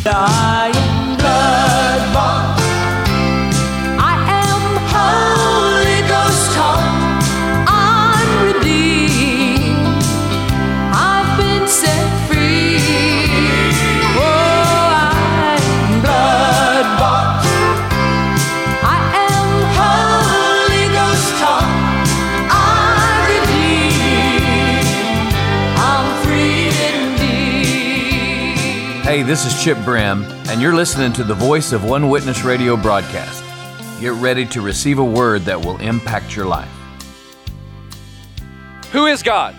I am blood-bought. I am Holy Ghost taught. I'm redeemed. I've been set free. Oh, I am blood-bought. I am Holy Ghost taught. I'm redeemed. I'm free indeed. Hey, this is Chip Brim, and you're listening to the Voice of One Witness radio broadcast. Get ready to receive a word that will impact your life. Who is God?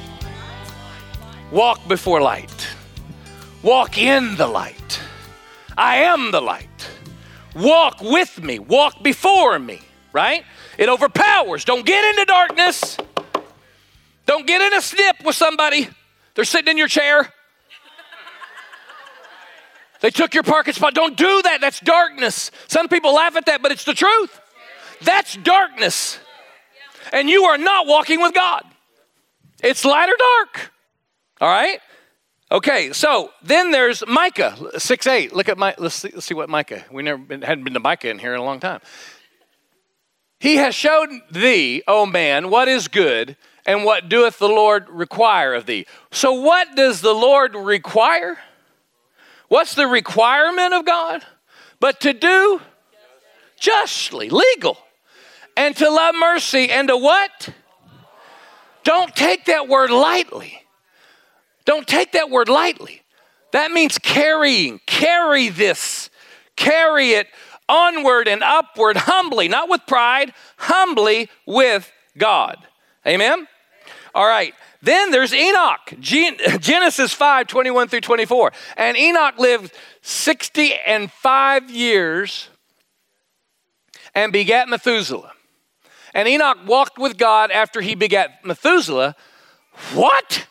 Walk before light. Walk in the light. I am the light. Walk with me. Walk before me, right? It overpowers. Don't get into darkness. Don't get in a snip with somebody. They're sitting in your chair. They took your parking spot. Don't do that. That's darkness. Some people laugh at that, but it's the truth. That's darkness. And you are not walking with God. It's light or dark. All right? Okay, so then there's Micah 6:8. Look at let's see what Micah. We hadn't been to Micah in here in a long time. He has showed thee, O man, what is good, and what doeth the Lord require of thee. So what does the Lord require? What's the requirement of God? But to do justly, legal, and to love mercy, and to what? Don't take that word lightly. Don't take that word lightly. That means carrying. Carry this. Carry it onward and upward humbly, not with pride, humbly with God. Amen? All right. Then there's Enoch, Genesis 5:21 through 24. And Enoch lived 65 years and begat Methuselah. And Enoch walked with God after he begat Methuselah. What?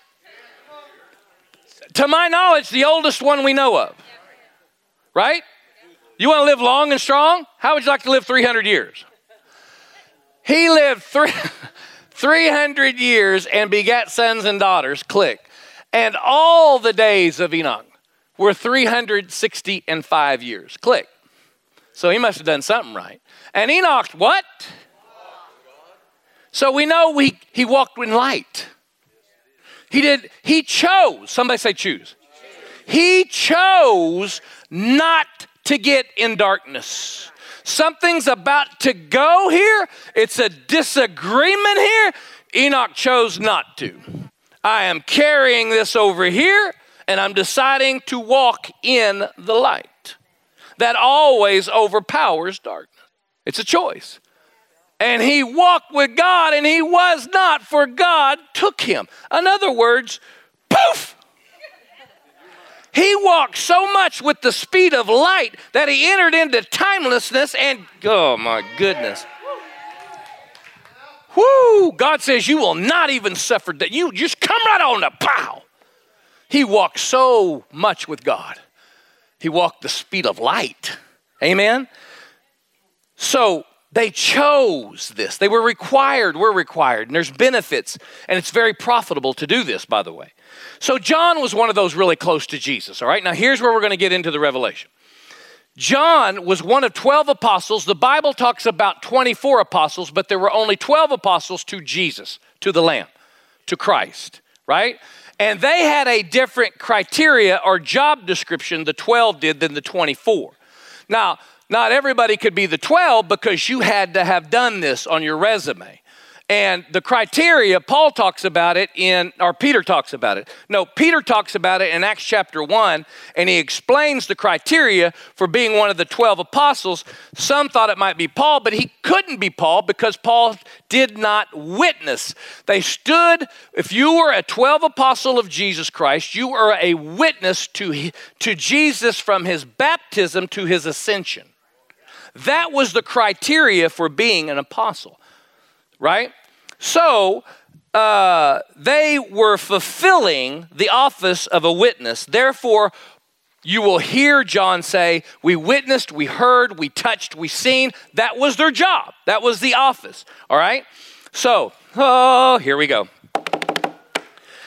To my knowledge, the oldest one we know of. Right? You want to live long and strong? How would you like to live 300 years? He lived 300 years and begat sons and daughters, click. And all the days of Enoch were 365 years, click. So he must have done something right. And Enoch, what? So we know he walked in light. He chose, somebody say choose. He chose not to get in darkness. Something's about to go here. It's a disagreement here. Enoch chose not to. I am carrying this over here, and I'm deciding to walk in the light. That always overpowers darkness. It's a choice. And he walked with God, and he was not, for God took him. In other words, poof! He walked so much with the speed of light that he entered into timelessness and, oh my goodness. Whoo! God says you will not even suffer that. You just come right on up, pow! He walked so much with God. He walked the speed of light. Amen? So they chose this. They were required. We're required. And there's benefits. And it's very profitable to do this, by the way. So John was one of those really close to Jesus, all right? Now here's where we're going to get into the revelation. John was one of 12 apostles. The Bible talks about 24 apostles, but there were only 12 apostles to Jesus, to the Lamb, to Christ, right? And they had a different criteria or job description, the 12 did, than the 24. Now, not everybody could be the 12 because you had to have done this on your resume. And the criteria, Paul talks about it or Peter talks about it. No, Peter talks about it in Acts chapter 1, and he explains the criteria for being one of the 12 apostles. Some thought it might be Paul, but he couldn't be Paul because Paul did not witness. They stood, if you were a 12 apostle of Jesus Christ, you were a witness to Jesus from his baptism to his ascension. That was the criteria for being an apostle, right? So they were fulfilling the office of a witness. Therefore, you will hear John say, we witnessed, we heard, we touched, we seen. That was their job. That was the office, all right? So, here we go.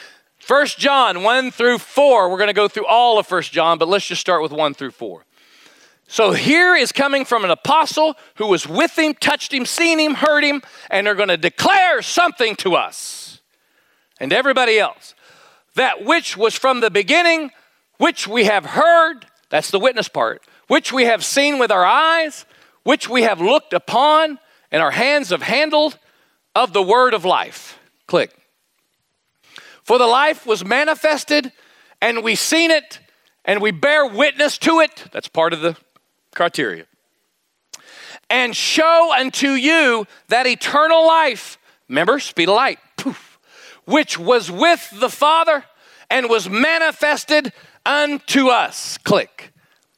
1 John 1 through 4. We're going to go through all of 1 John, but let's just start with 1 through 4. So here is coming from an apostle who was with him, touched him, seen him, heard him, and they're going to declare something to us and everybody else. That which was from the beginning, which we have heard, that's the witness part, which we have seen with our eyes, which we have looked upon, and our hands have handled of the word of life. Click. For the life was manifested, and we seen it, and we bear witness to it. That's part of the criteria. And show unto you that eternal life, remember, speed of light, poof, which was with the Father and was manifested unto us. Click.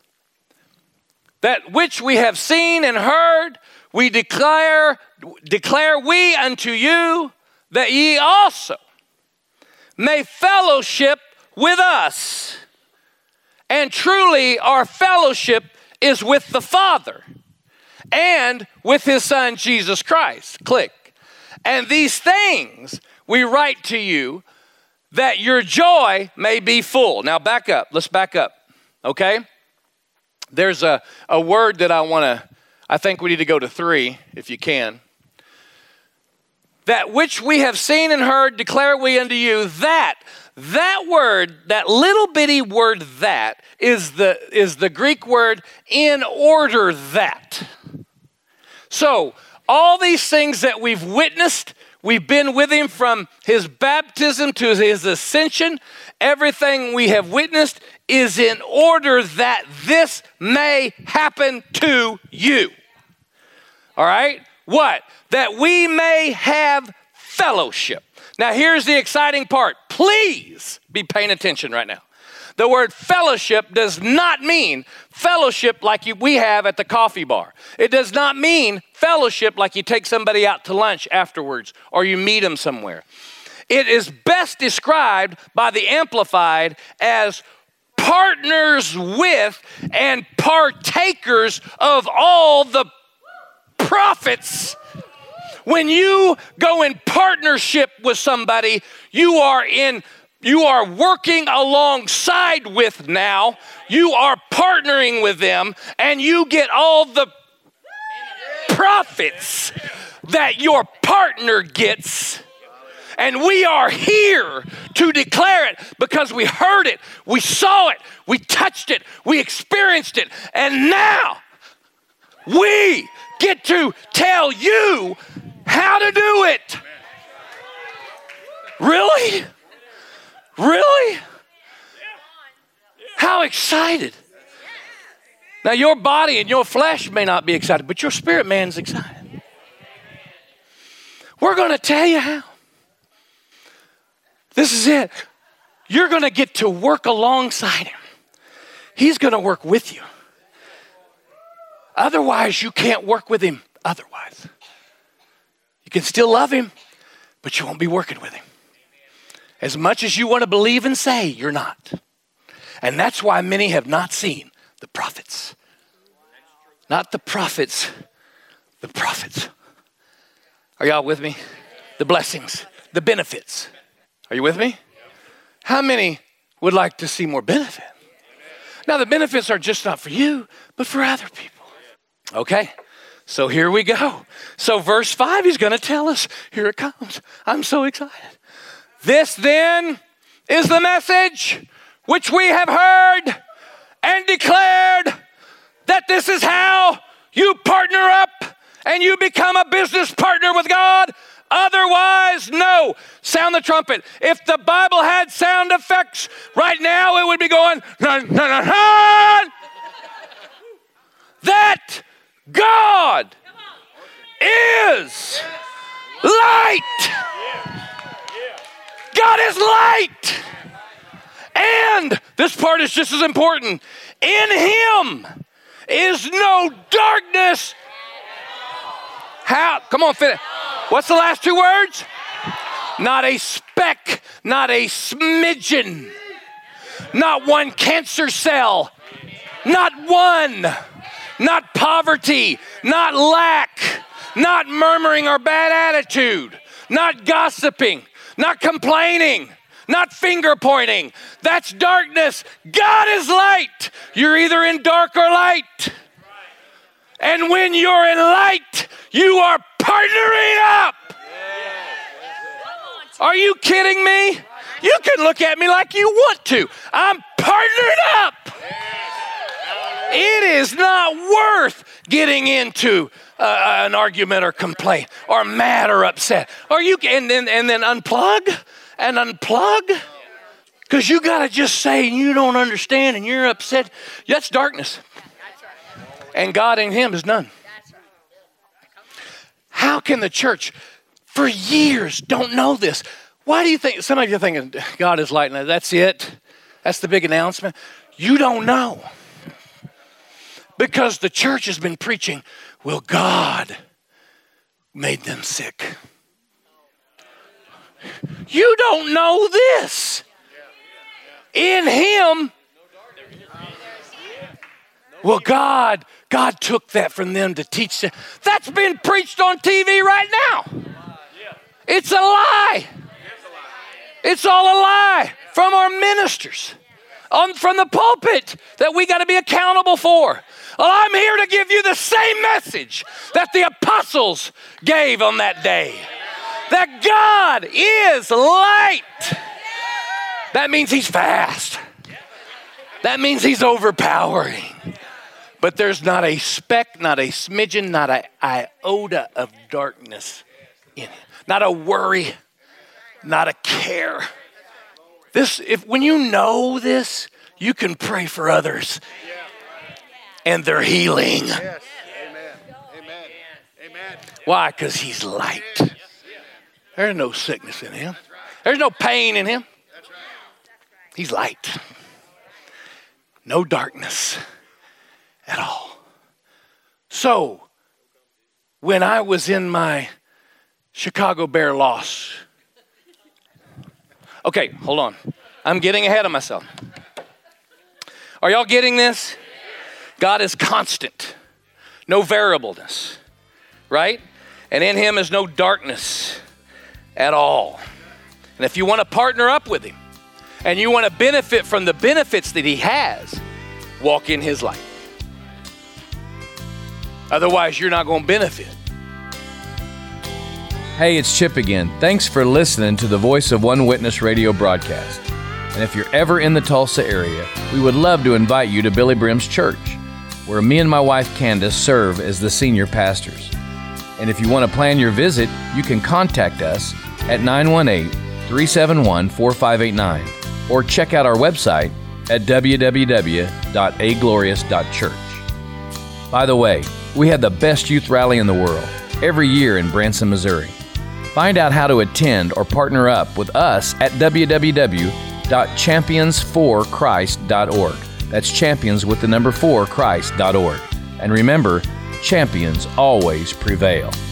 That which we have seen and heard, we declare we unto you, that ye also may fellowship with us. And truly our fellowship is with the Father and with his Son, Jesus Christ. Click. And these things we write to you that your joy may be full. Now back up. Let's back up. Okay? There's a word that I think we need to go to 3 if you can. That which we have seen and heard, declare we unto you, that word, that little bitty word that, is the Greek word in order that. So, all these things that we've witnessed, we've been with him from his baptism to his ascension, everything we have witnessed is in order that this may happen to you. All right? What? That we may have fellowship. Now, here's the exciting part. Please be paying attention right now. The word fellowship does not mean fellowship like we have at the coffee bar. It does not mean fellowship like you take somebody out to lunch afterwards or you meet them somewhere. It is best described by the Amplified as partners with and partakers of all the profits. When you go in partnership with somebody, you are working alongside with now. You are partnering with them, and you get all the profits that your partner gets. And we are here to declare it because we heard it, we saw it, we touched it, we experienced it, and now we get to tell you how to do it. Really? Really? How excited. Now your body and your flesh may not be excited, but your spirit man's excited. We're going to tell you how. This is it. You're going to get to work alongside him. He's going to work with you. Otherwise, you can't work with him otherwise. You can still love him, but you won't be working with him. As much as you want to believe and say, you're not. And that's why many have not seen the prophets. Not the prophets, the prophets. Are y'all with me? The blessings, the benefits. Are you with me? How many would like to see more benefit? Now the benefits are just not for you, but for other people. Okay, so here we go. So verse 5, he's going to tell us. Here it comes. I'm so excited. This then is the message which we have heard and declared, that this is how you partner up and you become a business partner with God. Otherwise, no. Sound the trumpet. If the Bible had sound effects right now, it would be going, na, na, na, na. That God is light. God is light. And this part is just as important. In him is no darkness. How? Come on, finish. What's the last two words? Not a speck, not a smidgen, not one cancer cell, not one, not poverty, not lack, not murmuring or bad attitude, not gossiping, not complaining, not finger pointing. That's darkness. God is light. You're either in dark or light. And when you're in light, you are partnering up. Are you kidding me? You can look at me like you want to. I'm partnered up. It is not worth getting into an argument or complaint or mad or upset. And then unplug and unplug? Because you got to just say you don't understand and you're upset. That's darkness. And God in him is none. How can the church for years don't know this? Why do you think, some of you are thinking, God is light, that's it? That's the big announcement? You don't know. Because the church has been preaching, well, God made them sick. You don't know this. In him, well, God took that from them to teach them. That's been preached on TV right now. It's a lie. It's all a lie from our ministers, from the pulpit that we got to be accountable for. Well, I'm here to give you the same message that the apostles gave on that day. That God is light. That means he's fast. That means he's overpowering. But there's not a speck, not a smidgen, not an iota of darkness in it. Not a worry, not a care. When you know this, you can pray for others. And they're healing. Yes. Amen. Why? Because he's light. There's no sickness in him. There's no pain in him. He's light. No darkness at all. So, when I was in my Chicago Bear loss. Okay, hold on. I'm getting ahead of myself. Are y'all getting this? God is constant, no variableness, right? And in him is no darkness at all. And if you want to partner up with him and you want to benefit from the benefits that he has, walk in his light. Otherwise, you're not going to benefit. Hey, it's Chip again. Thanks for listening to the Voice of One Witness radio broadcast. And if you're ever in the Tulsa area, we would love to invite you to Billy Brim's church, where me and my wife Candace serve as the senior pastors. And if you want to plan your visit, you can contact us at 918-371-4589 or check out our website at www.aglorious.church. By the way, we have the best youth rally in the world every year in Branson, Missouri. Find out how to attend or partner up with us at www.champions4christ.org. That's champions with the number 4 Christ.org. And remember, champions always prevail.